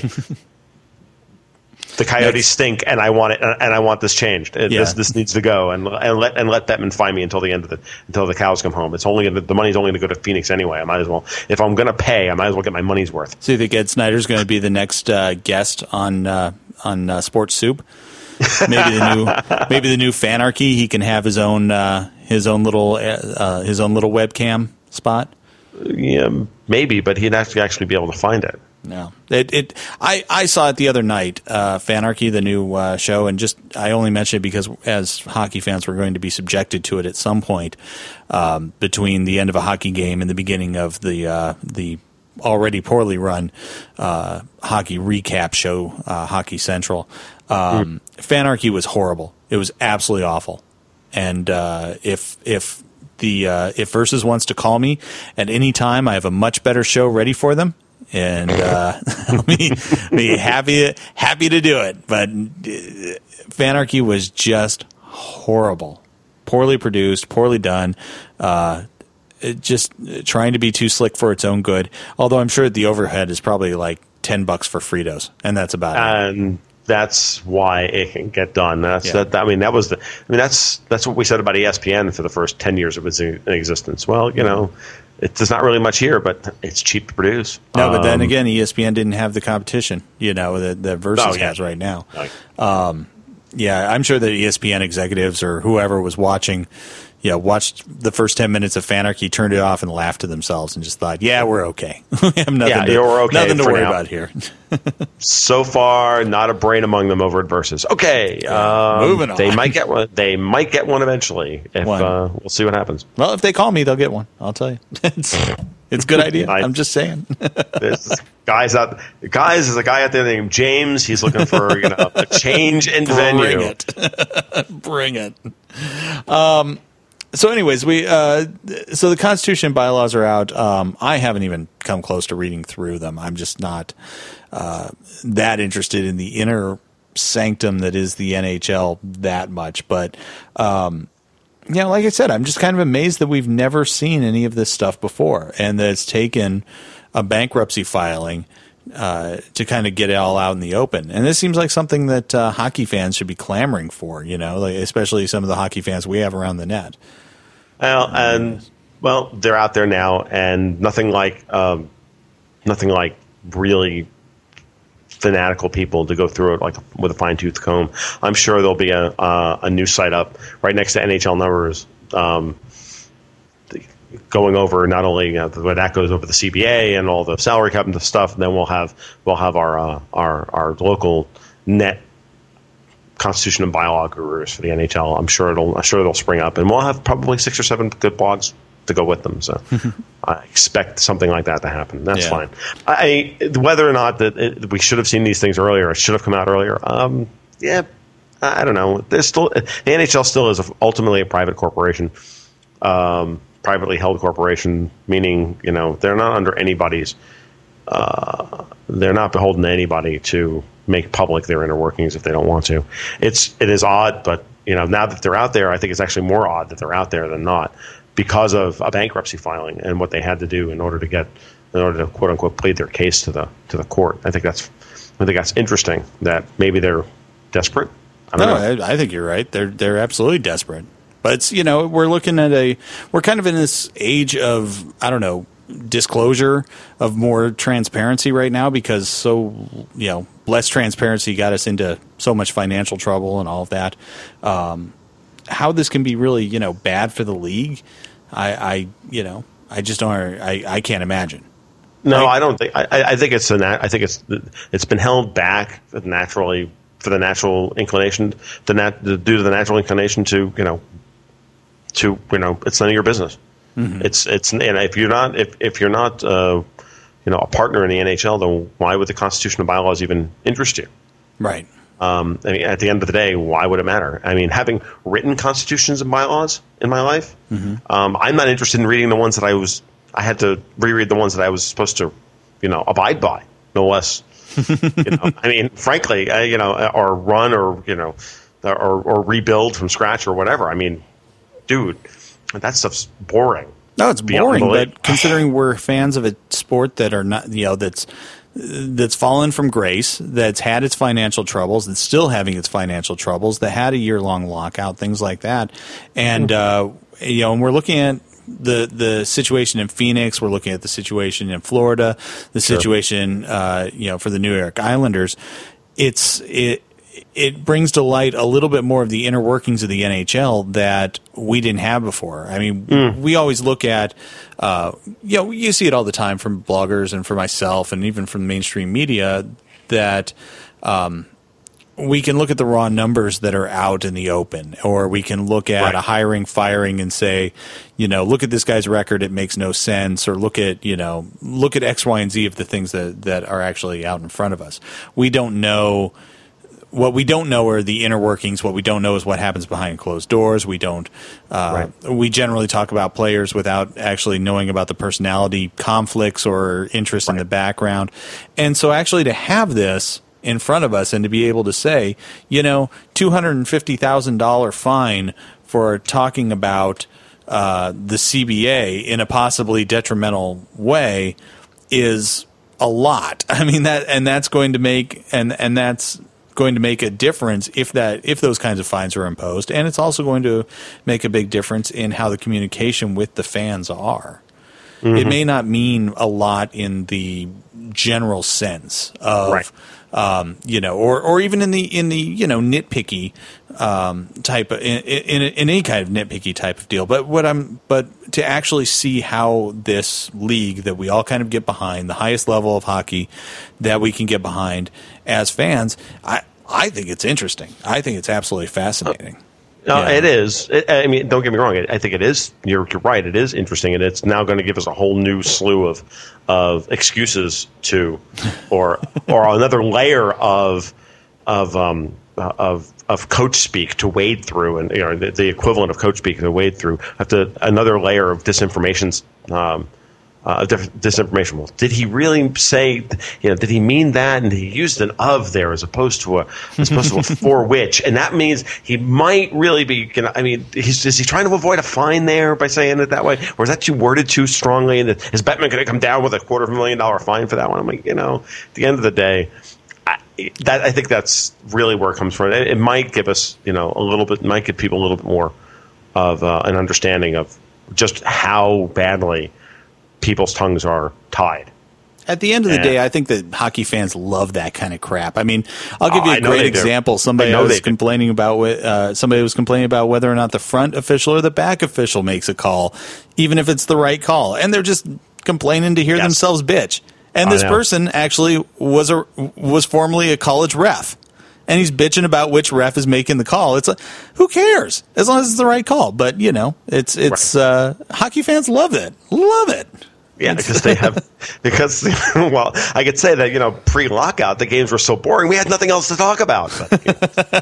Speaker 2: the Coyotes Next. stink, and I want it, and I want this changed. Yeah. This this needs to go, and and let and let Bettman find me until the end of the until the cows come home. It's only gonna, the money's only going to go to Phoenix anyway. I might as well, if I'm going to pay, I might as well get my money's worth.
Speaker 1: So you think Ed Snyder's going to be the next uh, guest on uh, on uh, Sports Soup? Maybe the new maybe the new Fanarchy. He can have his own uh, his own little uh, his own little webcam spot.
Speaker 2: Yeah, maybe, but he'd have to actually be able to find it.
Speaker 1: No, it. it I, I saw it the other night, uh, Fanarchy, the new uh, show, and just I only mention it because as hockey fans, we're going to be subjected to it at some point um, between the end of a hockey game and the beginning of the uh, the already poorly run uh, hockey recap show, uh, Hockey Central. Um, mm. Fanarchy was horrible. It was absolutely awful. And uh, if if the uh, if Versus wants to call me at any time, I have a much better show ready for them. And uh, I'll be, be happy happy to do it. But Fanarchy was just horrible, poorly produced, poorly done. Uh, it just trying to be too slick for its own good. Although I'm sure the overhead is probably like ten bucks for Fritos, and that's about
Speaker 2: it. And that's why it can get done. That's yeah. that. I mean, that was the. I mean, that's that's what we said about E S P N for the first ten years of its existence. Well, you know. It's not really much here, but it's cheap to produce.
Speaker 1: No, but then again, E S P N didn't have the competition, you know, that, that Versus oh, yeah. has right now. Um, yeah, I'm sure that E S P N executives or whoever was watching, you know, watched the first ten minutes of Fanarchy, turned it off, and laughed to themselves and just thought, yeah, we're okay. we have nothing
Speaker 2: yeah,
Speaker 1: to,
Speaker 2: you're okay
Speaker 1: nothing to worry
Speaker 2: now.
Speaker 1: about here.
Speaker 2: So far, not a brain among them over at Versus. Okay,
Speaker 1: yeah,
Speaker 2: um,
Speaker 1: moving on.
Speaker 2: They might get one. They might get one eventually. If one. Uh, we'll see what happens.
Speaker 1: Well, if they call me, they'll get one. I'll tell you. it's, it's a good idea. I, I'm just saying.
Speaker 2: This guys out. Guys is a guy out there named James. He's looking for you know a change in
Speaker 1: Bring
Speaker 2: venue.
Speaker 1: Bring it. Bring it. Um. So, anyways, we uh, so the Constitution and bylaws are out. Um, I haven't even come close to reading through them. I'm just not uh, that interested in the inner sanctum that is the N H L that much. But um, you know, like I said, I'm just kind of amazed that we've never seen any of this stuff before, and that it's taken a bankruptcy filing uh, to kind of get it all out in the open. And this seems like something that uh, hockey fans should be clamoring for. You know, like, especially some of the hockey fans we have around the net.
Speaker 2: Well, and well, they're out there now, and nothing like um, nothing like really fanatical people to go through it like with a fine tooth comb. I'm sure there'll be a uh, a new site up right next to N H L numbers, um, going over not only you know, where that goes over the C B A and all the salary cap and the stuff. And then we'll have we'll have our uh, our our local net Constitution and bylaw gurus for the N H L. I'm sure it'll I'm sure it'll spring up, and we'll have probably six or seven good blogs to go with them. So I expect something like that to happen. That's yeah. fine. I whether or not that it, we should have seen these things earlier, it should have come out earlier. Um, yeah, I don't know. There's still the N H L still is ultimately a private corporation, um, privately held corporation, meaning you know they're not under anybody's. Uh, they're not beholden to anybody to make public their inner workings if they don't want to. It's it is odd, but you know now that they're out there, I think it's actually more odd that they're out there than not because of a bankruptcy filing and what they had to do in order to get in order to quote unquote plead their case to the to the court. I think that's I think that's interesting that maybe they're desperate. I don't
Speaker 1: no,
Speaker 2: know.
Speaker 1: I, I think you're right. They're they're absolutely desperate. But it's you know we're looking at a we're kind of in this age of I don't know. disclosure, of more transparency right now, because so you know less transparency got us into so much financial trouble and all of that. Um, how this can be really you know bad for the league, I, I you know I just don't I, I can't imagine.
Speaker 2: No,
Speaker 1: like,
Speaker 2: I don't think. I, I think it's a. I think it's it's been held back naturally for the natural inclination, the nat, due to the natural inclination to you know, to you know, it's none of your business. Mm-hmm. It's it's and if you're not if if you're not uh, you know a partner in the N H L, then why would the constitution and bylaws even interest you?
Speaker 1: Right.
Speaker 2: Um, I mean, at the end of the day, why would it matter? I mean, having written constitutions and bylaws in my life, mm-hmm. um, I'm not interested in reading the ones that I was. I had to reread the ones that I was supposed to, you know, abide by, no less. you know, I mean, frankly, uh, you know, or run or you know, or, or rebuild from scratch or whatever. I mean, dude, that stuff's boring.
Speaker 1: No, it's boring. But considering we're fans of a sport that are not, you know, that's that's fallen from grace, that's had its financial troubles, that's still having its financial troubles, that had a year long lockout, things like that, and uh, you know, and we're looking at the the situation in Phoenix, we're looking at the situation in Florida, the
Speaker 2: sure.
Speaker 1: situation uh, you know for the New York Islanders. It's it it brings to light a little bit more of the inner workings of the N H L that we didn't have before. I mean, mm. we always look at uh, you know you see it all the time from bloggers and for myself and even from mainstream media that. Um, We can look at the raw numbers that are out in the open, or we can look at right. a hiring, firing, and say, you know, look at this guy's record; it makes no sense. Or look at, you know, look at X, Y, and Z of the things that that are actually out in front of us. We don't know what we don't know are the inner workings. What we don't know is what happens behind closed doors. We don't. Uh, right. We generally talk about players without actually knowing about the personality conflicts or interest right. in the background. And so, actually, to have this in front of us and to be able to say, you know, two hundred fifty thousand dollars fine for talking about uh, the C B A in a possibly detrimental way is a lot. I mean, that, and that's going to make, and, and that's going to make a difference if that, if those kinds of fines are imposed. And it's also going to make a big difference in how the communication with the fans are. Mm-hmm. It may not mean a lot in the general sense of, right. um, you know, or, or even in the in the you know nitpicky um, type of in, in, in any kind of nitpicky type of deal. But what I'm but to actually see how this league that we all kind of get behind, the highest level of hockey that we can get behind as fans, I I think it's interesting. I think it's absolutely fascinating.
Speaker 2: No,
Speaker 1: yeah.
Speaker 2: it is. It, I mean, don't get me wrong. I think it is. You're, you're right. It is interesting, and it's now going to give us a whole new slew of of excuses to, or or another layer of of um of of coach speak to wade through, and you know the, the equivalent of coach speak to wade through. Have to another layer of disinformation. Um, Uh, disinformation. Well, did he really say? You know, did he mean that? And he used an "of" there as opposed to a as opposed to a "for which," and that means he might really be. You know, I mean, he's, is he trying to avoid a fine there by saying it that way, or is that too worded too strongly? And is Bettman going to come down with a quarter of a million dollar fine for that one? I'm like, you know, at the end of the day, I, that I think that's really where it comes from. It, it might give us, you know, a little bit, might give people a little bit more of uh, an understanding of just how badly people's tongues are tied.
Speaker 1: At the end of the and, day, I think that hockey fans love that kind of crap. I mean, I'll give you a
Speaker 2: oh,
Speaker 1: great example. Somebody was complaining
Speaker 2: do.
Speaker 1: about uh, somebody was complaining about whether or not the front official or the back official makes a call, even if it's the right call, and they're just complaining to hear yes. themselves bitch. And this person actually was a was formerly a college ref. And he's bitching about which ref is making the call. It's like, who cares? As long as it's the right call. But, you know, it's it's right. uh, hockey fans love it. Love it.
Speaker 2: Yeah, it's, because they have because well, I could say that, you know, pre-lockout the games were so boring we had nothing else to talk about. But, you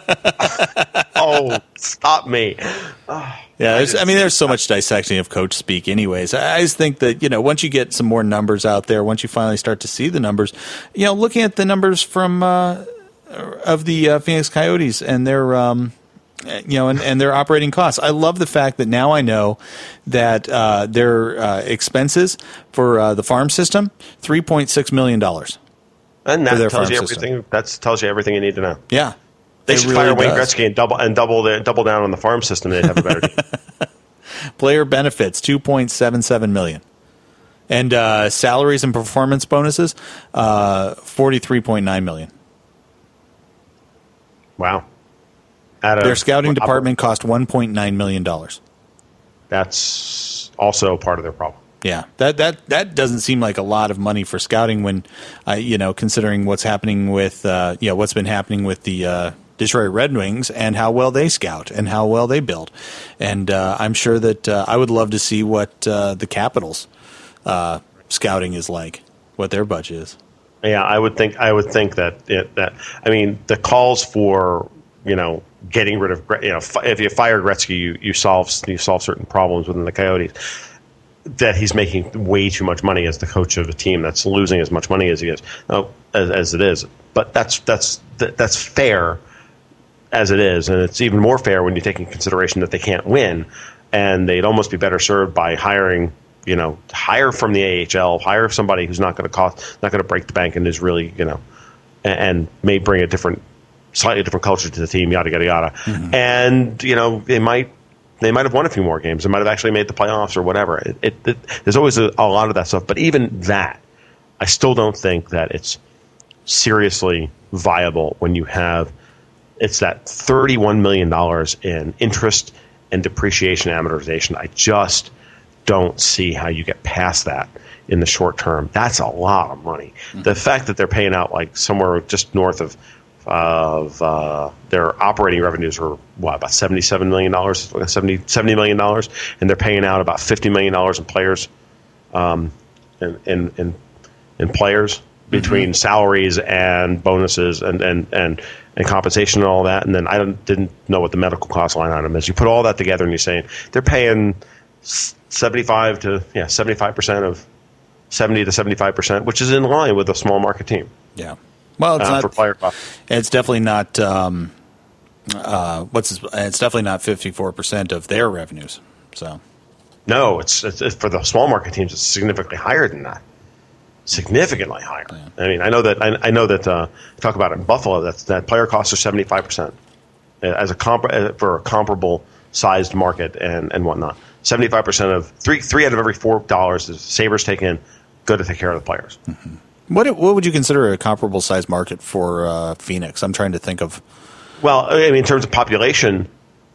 Speaker 2: know. Oh, stop me. Oh,
Speaker 1: yeah, I, just, I mean, there's so much dissecting of coach speak anyways. I just think that, you know, once you get some more numbers out there, once you finally start to see the numbers, you know, looking at the numbers from uh, of the uh, Phoenix Coyotes and their um, you know and, and their operating costs. I love the fact that now I know that uh, their uh, expenses for uh, the farm system three point six million dollars.
Speaker 2: And that tells you everything. That tells you everything you need to know.
Speaker 1: Yeah,
Speaker 2: they should really fire Wayne does. Gretzky and double and double the, double down on the farm system. They'd have a better team.
Speaker 1: Player benefits two point seven seven million. And uh, salaries and performance bonuses, uh, forty-three point nine million dollars.
Speaker 2: Wow. At
Speaker 1: Their
Speaker 2: a,
Speaker 1: scouting department cost one point nine million dollars.
Speaker 2: That's also part of their problem.
Speaker 1: Yeah, that that that doesn't seem like a lot of money for scouting when, uh, you know, considering what's happening with, uh, you know, what's been happening with the uh, Detroit Red Wings and how well they scout and how well they build. And uh, I'm sure that uh, I would love to see what uh, the Capitals uh, scouting is like, what their budget is.
Speaker 2: Yeah, I would think I would think that it, that I mean the calls for, you know, getting rid of, you know, if you fire Gretzky, you, you solve you solve certain problems within the Coyotes. That he's making way too much money as the coach of a team that's losing as much money as he is, oh, as, as it is. But that's that's that's fair as it is, and it's even more fair when you take in consideration that they can't win, and they'd almost be better served by hiring, you know, hire from the A H L, hire somebody who's not going to cost, not going to break the bank, and is really, you know, and, and may bring a different, slightly different culture to the team, yada yada yada, mm-hmm. and you know they might. They might have won a few more games. They might have actually made the playoffs or whatever. It, it, it, there's always a, a lot of that stuff. But even that, I still don't think that it's seriously viable when you have it's that thirty-one million dollars in interest and depreciation amortization. I just don't see how you get past that in the short term. That's a lot of money. Mm-hmm. The fact that they're paying out like somewhere just north of of uh, their operating revenues are what, about seventy-seven million dollars, seventy, seventy million dollars, and they're paying out about fifty million dollars in players, um, in, in, in, in players between mm-hmm. salaries and bonuses and, and, and, and compensation and all that. And then I don't, didn't know what the medical cost line item is. You put all that together and you're saying they're paying seventy-five to yeah seventy-five percent of seventy to seventy-five percent, which is in line with a small market team.
Speaker 1: Yeah. Well, it's
Speaker 2: uh,
Speaker 1: not
Speaker 2: for player cost.
Speaker 1: It's definitely not. Um, uh, what's this, it's definitely not fifty-four percent of their revenues. So,
Speaker 2: no, it's, it's, it's for the small market teams. It's significantly higher than that. Significantly higher. Yeah. I mean, I know that. I, I know that. Uh, talk about it in Buffalo. That that player costs are seventy-five percent as a comp for a comparable sized market and, and whatnot. Seventy-five percent of three three out of every four dollars the Sabres take in go to take care of the players.
Speaker 1: Mm-hmm. What what would you consider a comparable size market for uh, Phoenix? I'm trying to think of.
Speaker 2: Well, I mean, in terms of population,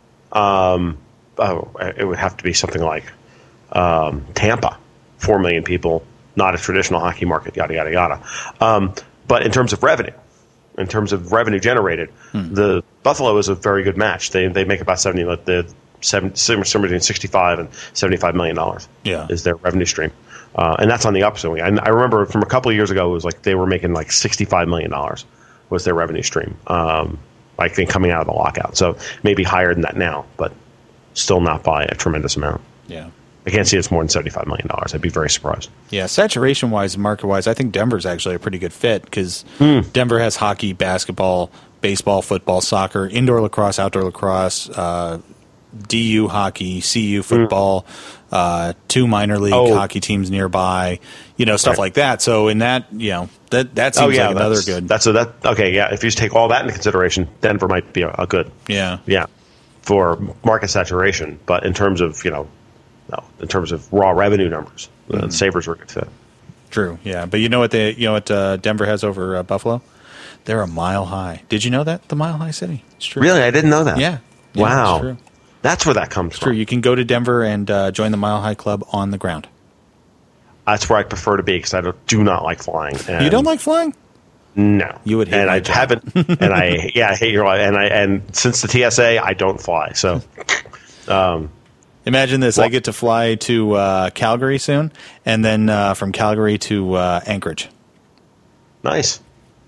Speaker 2: um, oh, it would have to be something like um, Tampa, four million people, not a traditional hockey market, yada yada yada. Um, but in terms of revenue, in terms of revenue generated, hmm. the Buffalo is a very good match. They they make about seventy, the seven, somewhere between sixty-five and seventy-five million dollars.
Speaker 1: Yeah,
Speaker 2: is their revenue stream. Uh, and that's on the upswing. And I remember from a couple of years ago, it was like they were making like sixty-five million dollars was their revenue stream, um, I think, coming out of the lockout. So maybe higher than that now, but still not by a tremendous amount.
Speaker 1: Yeah.
Speaker 2: I can't see it's more than seventy-five million dollars. I'd be very surprised.
Speaker 1: Yeah, saturation-wise, market-wise, I think Denver's actually a pretty good fit because mm. Denver has hockey, basketball, baseball, football, soccer, indoor lacrosse, outdoor lacrosse, uh, D U hockey, C U football, mm. uh, two minor league oh. hockey teams nearby, you know, stuff right. like that. So in that, you know, that that seems oh, yeah, like another good.
Speaker 2: That's a, that okay. Yeah, if you just take all that into consideration, Denver might be a, a good.
Speaker 1: Yeah,
Speaker 2: yeah, for market saturation. But in terms of you know, no, in terms of raw revenue numbers, mm. the Sabres are a good fit.
Speaker 1: True. Yeah, but you know what they, you know what uh, Denver has over uh, Buffalo? They're a mile high. Did you know that? The Mile High City. It's true.
Speaker 2: Really, I didn't know that.
Speaker 1: Yeah. yeah
Speaker 2: wow.
Speaker 1: It's true.
Speaker 2: That's where that comes
Speaker 1: it's
Speaker 2: from.
Speaker 1: True. You can go to Denver and uh, join the Mile High Club on the ground.
Speaker 2: That's where I prefer to be because I don't, do not like flying. And
Speaker 1: you don't like flying?
Speaker 2: No,
Speaker 1: you would hate.
Speaker 2: And
Speaker 1: my
Speaker 2: I
Speaker 1: job.
Speaker 2: haven't. And I yeah, I hate your life. And I and since the T S A, I don't fly. So, um,
Speaker 1: imagine this:
Speaker 2: well,
Speaker 1: I get to fly to uh, Calgary soon, and then uh, from Calgary to uh, Anchorage.
Speaker 2: Nice.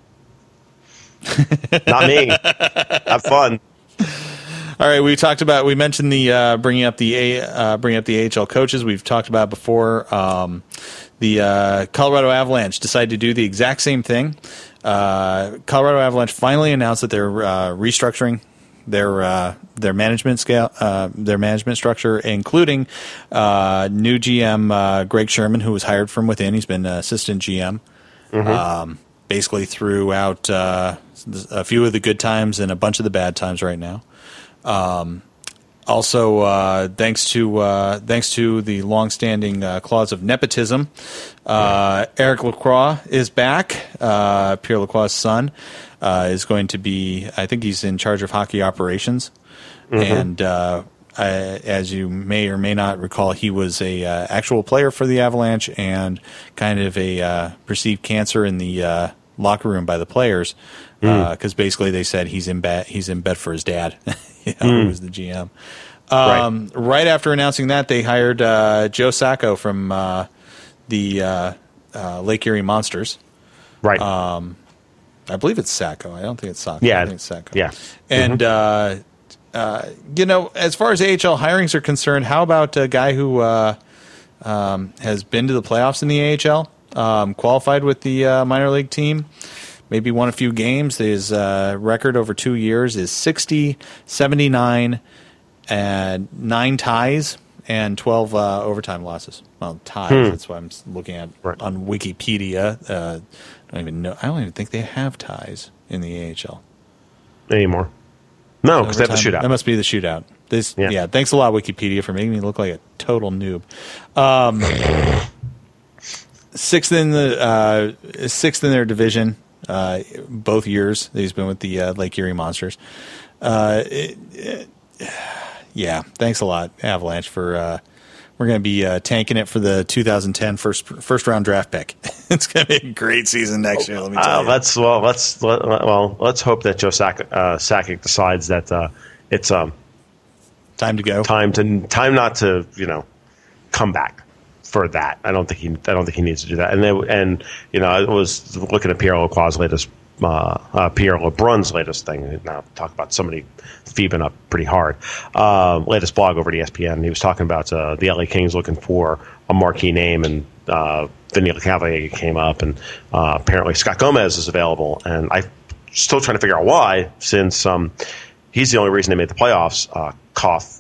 Speaker 2: Not me. Have fun.
Speaker 1: All right, we talked about we mentioned the uh, bringing up the A, uh, bringing up the A H L coaches. We've talked about it before. Um, the uh, Colorado Avalanche decided to do the exact same thing. Uh, Colorado Avalanche finally announced that they're uh, restructuring their uh, their management scale, uh, their management structure, including uh, new G M uh, Greg Sherman, who was hired from within. He's been assistant G M, mm-hmm. um, basically throughout uh, a few of the good times and a bunch of the bad times right now. Um, Also, uh, thanks to uh, thanks to the longstanding uh, clause of nepotism, uh, Eric Lacroix is back. Uh, Pierre Lacroix's son uh, is going to be. I think he's in charge of hockey operations, mm-hmm. and uh, I, as you may or may not recall, he was a uh, actual player for the Avalanche and kind of a uh, perceived cancer in the uh, locker room by the players. Because mm. uh, basically they said he's in bed. He's in bed for his dad, you know, mm. who was the G M. Um, right. right after announcing that, they hired uh, Joe Sacco from uh, the uh, uh, Lake Erie Monsters.
Speaker 2: Right.
Speaker 1: Um, I believe it's Sacco. I don't think it's Sacco.
Speaker 2: Yeah.
Speaker 1: I think it's Sacco.
Speaker 2: Yeah.
Speaker 1: And mm-hmm. uh, uh, you know, as far as A H L hirings are concerned, how about a guy who uh, um, has been to the playoffs in the A H L, um, qualified with the uh, minor league team? Maybe won a few games. His uh, record over two years is sixty, seventy-nine, and nine ties and twelve uh, overtime losses. Well, ties. Hmm. That's what I'm looking at right. on Wikipedia. Uh, I don't even know. I don't even think they have ties in the A H L
Speaker 2: anymore. No, because they have the shootout.
Speaker 1: That must be the shootout. This, yeah. yeah. Thanks a lot, Wikipedia, for making me look like a total noob. Um, sixth in the uh, sixth in their division. Uh, both years that he's been with the uh, Lake Erie Monsters. Uh, it, it, yeah, thanks a lot, Avalanche, for uh, we're going to be uh, tanking it for the two thousand ten first first round draft pick. It's going to be a great season next year. Let me tell
Speaker 2: uh,
Speaker 1: you.
Speaker 2: Let's well, let's let, well, let's hope that Joe Sakic, uh, Sakic decides that uh, it's um
Speaker 1: time to go,
Speaker 2: time to time not to you know come back. For that, I don't think he. I don't think he needs to do that. And then, and you know, I was looking at Pierre Lacroix's latest, uh, uh, Pierre LeBrun's latest thing. Now, talk about somebody phoebing up pretty hard. Uh, latest blog over at E S P N. And he was talking about uh, the L A Kings looking for a marquee name, and uh, Vinny Lecavalier came up, and uh, apparently Scott Gomez is available. And I'm still trying to figure out why, since um, he's the only reason they made the playoffs. Uh, cough.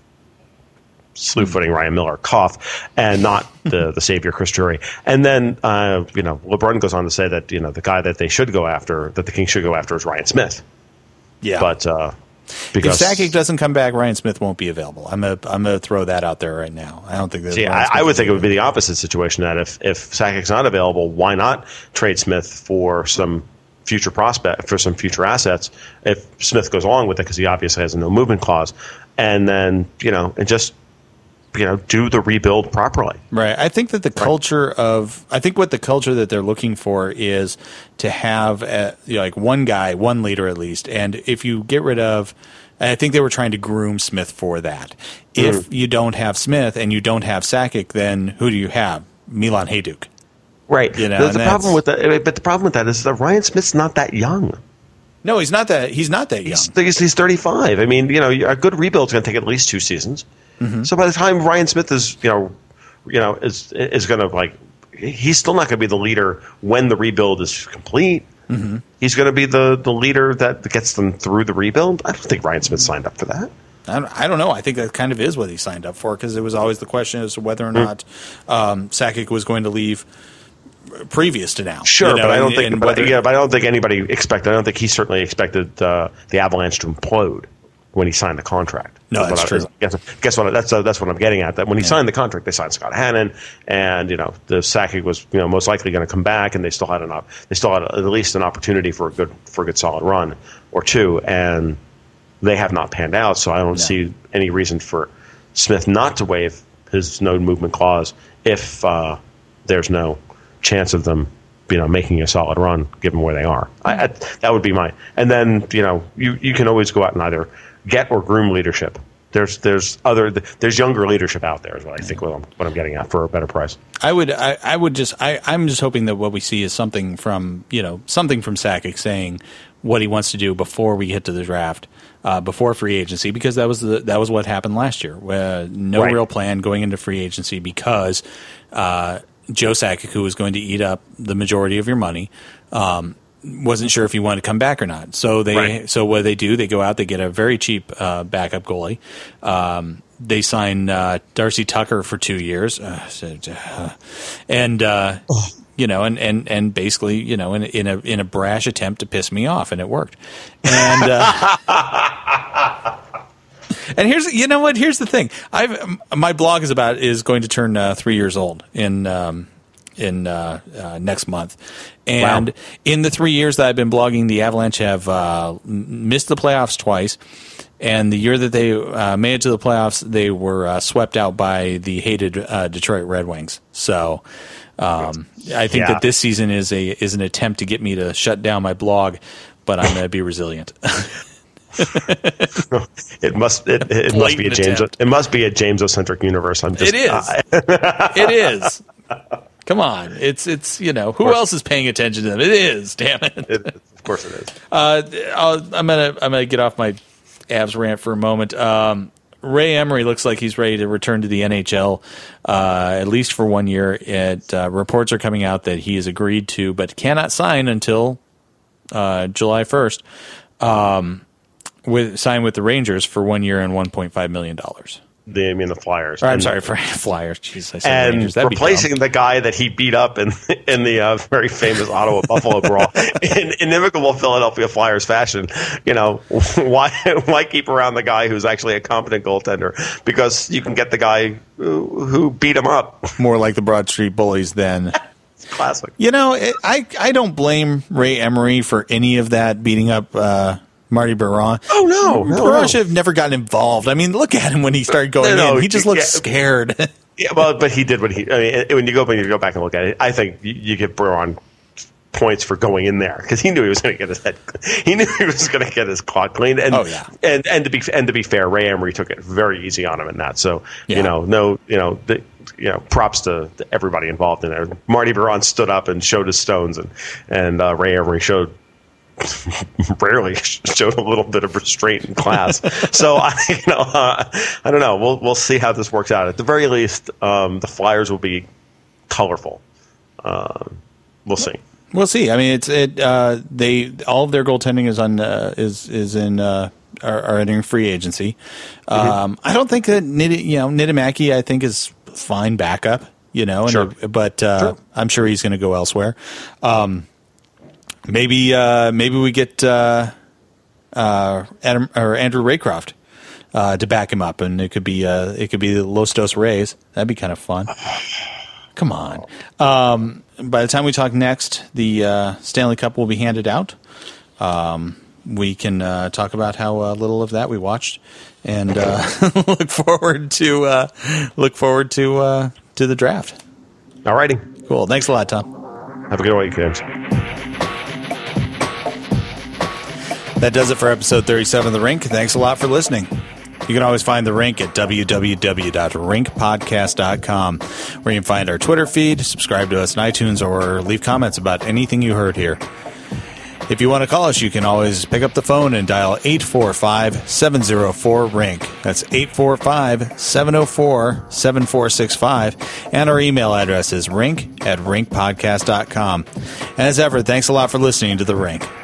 Speaker 2: Slew footing Ryan Miller, cough, and not the the savior Chris Drury. And then uh, you know LeBrun goes on to say that you know the guy that they should go after, that the Kings should go after, is Ryan Smith.
Speaker 1: Yeah,
Speaker 2: but uh, because
Speaker 1: if Sakic doesn't come back, Ryan Smith won't be available. I'm gonna I'm gonna throw that out there right now. I don't think that.
Speaker 2: See, I, I would think it would be the opposite situation. That if if Sakic's not available, why not trade Smith for some future prospect for some future assets? If Smith goes along with it, because he obviously has a no movement clause, and then you know and just. You know, do the rebuild properly.
Speaker 1: Right. I think that the culture right. of, I think what the culture that they're looking for is to have a, you know, like one guy, one leader at least. And if you get rid of, I think they were trying to groom Smith for that. Mm. If you don't have Smith and you don't have Sakic, then who do you have? Milan Hajduk.
Speaker 2: Right. You know, the, the problem with that, but the problem with that is that Ryan Smith's not that young.
Speaker 1: No, he's not that. He's not that young.
Speaker 2: He's, he's thirty-five. I mean, you know, a good rebuild's going to take at least two seasons. Mm-hmm. So by the time Ryan Smith is, you know, you know, is is going to like, he's still not going to be the leader when the rebuild is complete. Mm-hmm. He's going to be the, the leader that gets them through the rebuild. I don't think Ryan Smith signed up for that.
Speaker 1: I don't, I don't know. I think that kind of is what he signed up for, because it was always the question as to whether or not um, Sakic was going to leave previous to now.
Speaker 2: Sure, you know,
Speaker 1: but
Speaker 2: I don't
Speaker 1: and,
Speaker 2: think.
Speaker 1: and
Speaker 2: but,
Speaker 1: whether,
Speaker 2: yeah, but I don't think anybody expected. I don't think he certainly expected uh, the Avalanche to implode when he signed the contract.
Speaker 1: No, that's, that's
Speaker 2: true. I, guess, guess what? That's uh, that's what I'm getting at. That when he yeah. signed the contract, they signed Scott Hannon, and you know the Sakic was you know most likely going to come back, and they still had an op- they still had at least an opportunity for a good for a good solid run or two, and they have not panned out. So I don't no. see any reason for Smith not to waive his no movement clause if uh, there's no chance of them you know making a solid run given where they are. I, I, that would be my. And then you know you you can always go out and either get or groom leadership. There's there's other there's younger leadership out there is what I think what I'm, what I'm getting at for a better price.
Speaker 1: I would I, I would just I, I'm just hoping that what we see is something from you know something from Sakic saying what he wants to do before we get to the draft, uh, before free agency, because that was the that was what happened last year. Where no right. real plan going into free agency because uh, Joe Sakic, who was going to eat up the majority of your money, um, wasn't sure if he wanted to come back or not. So they, right. so what they do, they go out, they get a very cheap uh, backup goalie. Um, they sign uh, Darcy Tucker for two years, uh, and uh, oh. you know, and, and, and basically, you know, in, in a in a brash attempt to piss me off, and it worked. And uh, And here's, you know what? Here's the thing. I've my blog is about is going to turn uh, three years old in um, in uh, uh, next month, and wow. in the three years that I've been blogging, the Avalanche have uh, missed the playoffs twice. And the year that they uh, made it to the playoffs, they were uh, swept out by the hated uh, Detroit Red Wings. So um, I think yeah. that this season is a is an attempt to get me to shut down my blog, but I'm going to be resilient.
Speaker 2: it must it, it must be a James attempt. It must be a James-centric universe. I'm just
Speaker 1: it is. Uh, it is. Come on, it's it's you know who else is paying attention to them? It is. Damn it.
Speaker 2: it of course it is.
Speaker 1: Uh, I'll, I'm gonna I'm gonna get off my Avs rant for a moment. Um, Ray Emery looks like he's ready to return to the N H L, uh, at least for one year. It, uh, reports are coming out that he has agreed to, but cannot sign until uh, July first. Um, with sign with the Rangers for one year and one point five million dollars.
Speaker 2: The, I mean the Flyers.
Speaker 1: Or, I'm
Speaker 2: and,
Speaker 1: sorry, for Flyers. Jeez, I said
Speaker 2: and
Speaker 1: Rangers. That'd
Speaker 2: replacing
Speaker 1: be
Speaker 2: the guy that he beat up in in the uh, very famous Ottawa Buffalo brawl in inimicable Philadelphia Flyers fashion. You know, why why keep around the guy who's actually a competent goaltender? Because you can get the guy who, who beat him up.
Speaker 1: More like the Broad Street Bullies than.
Speaker 2: Classic.
Speaker 1: You know, it, I I don't blame Ray Emery for any of that beating up. Uh, Marty Biron.
Speaker 2: Oh, no. no
Speaker 1: Biron
Speaker 2: no.
Speaker 1: should have never gotten involved. I mean, look at him when he started going no, in. He just looked yeah. scared.
Speaker 2: yeah, well, but he did what he. I mean, when you go when you go back and look at it, I think you, you give Biron points for going in there because he knew he was going to get his head. He knew he was going to get his clock cleaned. And,
Speaker 1: oh yeah.
Speaker 2: And and to be and to be fair, Ray Emery took it very easy on him in that. So yeah. you know, no, you know, the, you know, props to, to everybody involved in there. Marty Biron stood up and showed his stones, and and uh, Ray Emery showed. rarely showed a little bit of restraint in class. So I, you know, uh, I don't know. We'll we'll see how this works out. At the very least, um, the Flyers will be colorful. Uh, we'll see.
Speaker 1: We'll see. I mean, it's it. Uh, they all of their goaltending is on uh, is is in uh, are, are entering free agency. Um, mm-hmm. I don't think that Nid, you know Niedermaki, I think is fine backup. You know, and
Speaker 2: sure.
Speaker 1: a, but uh, sure. I'm sure he's going to go elsewhere. Um, Maybe uh, maybe we get uh, uh, Adam, or Andrew Raycroft uh, to back him up, and it could be uh, it could be the Los Dos Rays. That'd be kind of fun. Come on. Um, by the time we talk next, the uh, Stanley Cup will be handed out. Um, we can uh, talk about how uh, little of that we watched, and uh, look forward to uh, look forward to uh, to the draft.
Speaker 2: All righty.
Speaker 1: Cool. Thanks a lot, Tom.
Speaker 2: Have a good week, James.
Speaker 1: That does it for episode thirty-seven of The Rink. Thanks a lot for listening. You can always find The Rink at w w w dot rink podcast dot com, where you can find our Twitter feed, subscribe to us on iTunes, or leave comments about anything you heard here. If you want to call us, you can always pick up the phone and dial eight four five, seven zero four, R I N K. That's eight four five, seven zero four, seven four six five. And our email address is rink at rink podcast dot com. And as ever, thanks a lot for listening to The Rink.